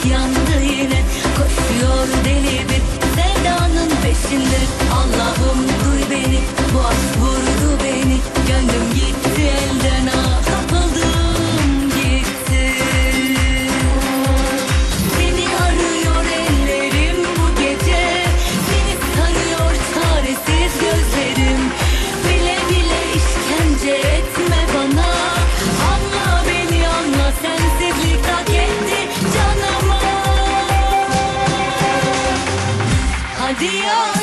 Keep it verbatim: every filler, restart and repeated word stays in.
yandı yine. Koşuyor deli bir sevdanın peşinde. Allah'ım duy beni, bu aşk vurdu beni. Gönlüm gitti elden, ah kapıldım gitti. Seni arıyor ellerim bu gece, seni sarıyor çaresiz gözlerim. Bile bile işkence etme bana, anla beni anla, sensizlik hak etti canıma. Hadi ya.